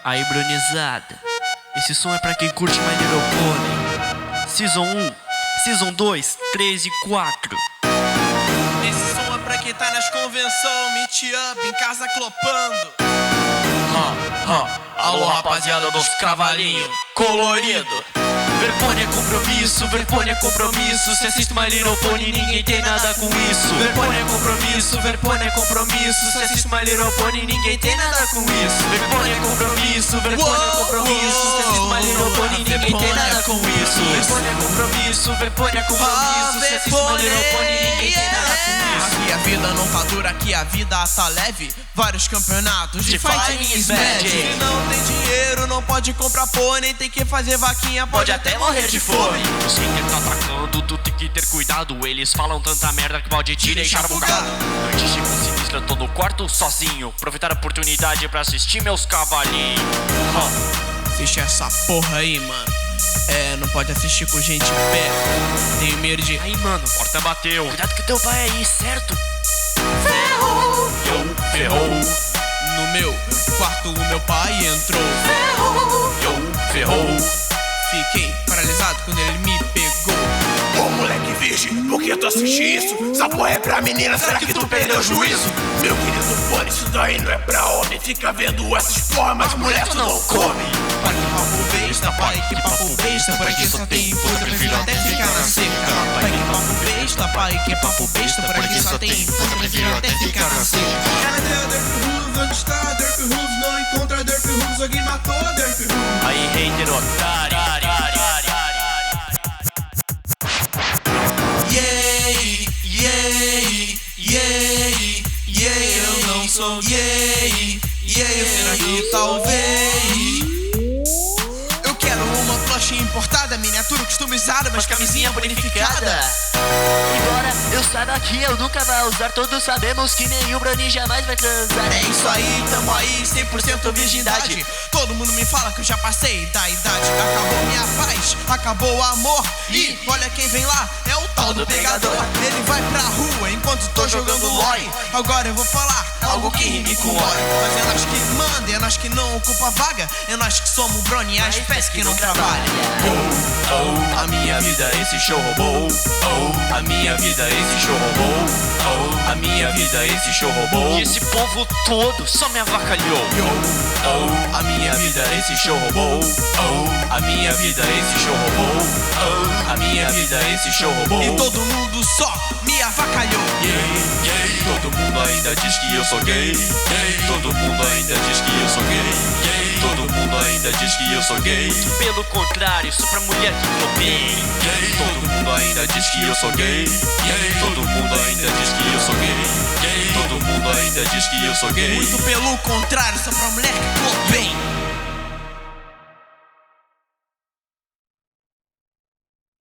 Aí, brunizada, esse som é pra quem curte My Little Pony. Season 1, Season 2, 3 e 4. Esse som é pra quem tá nas convenção, meet up, em casa clopando. Alô, rapaziada dos cavalinhos colorido. Verpone é compromisso, Verpone é compromisso. Se assiste My Little Pony, ninguém tem nada com isso. Verpone é compromisso, Verpone é compromisso. Se assiste My Little Pony, ninguém tem nada com isso. Verpone é compromisso, Verpone é compromisso. Se assiste My Little Pony, ninguém tem nada com isso. Verpone é compromisso, Verpone é compromisso. Se assiste My Little Pony, ninguém tem nada com isso. Aqui a vida não tá dura, aqui a vida tá leve. Vários campeonatos de fighting is bad. Se não tem dinheiro, não pode comprar pônei. Tem que fazer vaquinha, pode até morrer de fome. O skater tá atacando, tu tem que ter cuidado. Eles falam tanta merda que pode te deixar bugado. Noite chega sinistra, tô no quarto sozinho. Aproveitar a oportunidade pra assistir meus cavalinhos. Assiste essa porra aí, mano. Não pode assistir com gente perto. Tenho medo de... Aí, mano, porta bateu. Cuidado que teu pai é aí, certo? Ferrou! Ferrou. No meu quarto o meu pai entrou. Ferrou. Fiquei paralisado quando ele me pegou. Ô moleque virgem, por que tu assiste isso? Essa porra é pra menina, será que tu perdeu o juízo? Meu querido pônei, isso daí não é pra homem. Fica vendo essas porra, mas mulher tu não come. Pai que papo besta, pai que papo besta. Por aqui só tem puta, prefiro até ficar na seca. Pai que papo besta, pai que papo besta. Por aqui só tem puta, prefiro até ficar na seca. Cadê Derp Hooves? Onde está Derp Hooves? Não encontra Derp Hooves, alguém matou Derp Hooves. Aí, hater otário. Eu não sou gay. Será que talvez? Eu quero uma plush importada, miniatura customizada, mas camisinha bonificada. Embora eu saiba que eu nunca vou usar, todos sabemos que nenhum Brony jamais vai transar. É isso aí, tamo aí, 100% virgindade. Todo mundo me fala que eu já passei da idade. Acabou minha paz, acabou o amor. E olha quem vem lá, é o tal do pegador. Ele vai pra rua enquanto tô jogando LOL. Agora eu vou falar algo que rime com óleo. Mas é nós que manda, é nós que não ocupa vaga. É nós que somos Brony, a espécie que não trabalha. A minha vida esse show roubou. A minha vida esse show roubou. A minha vida esse show roubou. E esse povo todo só me avacalhou. A minha vida esse show roubou. A minha vida esse show roubou. A minha vida esse show roubou. E todo mundo só me avacalhou. Todo mundo ainda diz que eu sou gay. Todo mundo ainda diz que eu sou gay. Todo mundo ainda diz que eu sou gay. Pelo contrário, sou pra mulher que globei. Todo mundo ainda diz que eu sou gay. Todo mundo ainda diz que eu sou gay. Todo mundo ainda diz que eu sou gay. Muito pelo contrário, sou pra mulher que